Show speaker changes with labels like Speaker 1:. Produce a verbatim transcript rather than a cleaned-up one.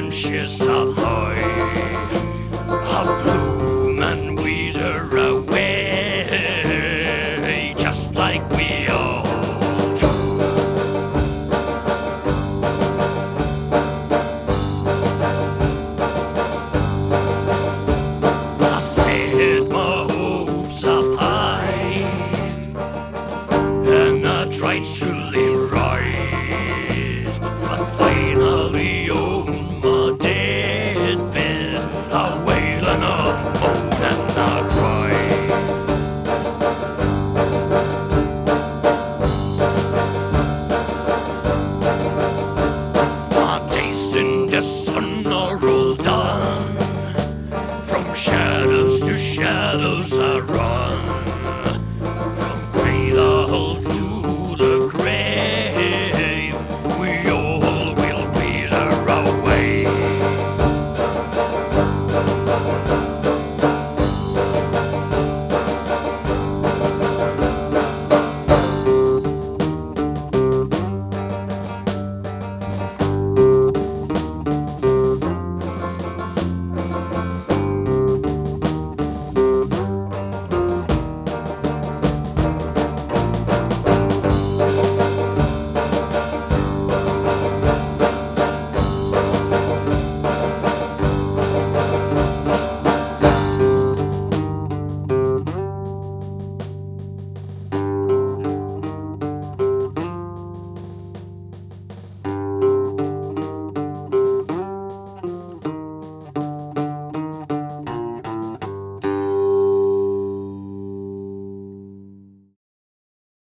Speaker 1: branches up high, a bloom and wither away, just like we all do. I set my hopes up high, and I tried to live right, but finally on my deathbed I wail and I moan and I cry. My days in the sun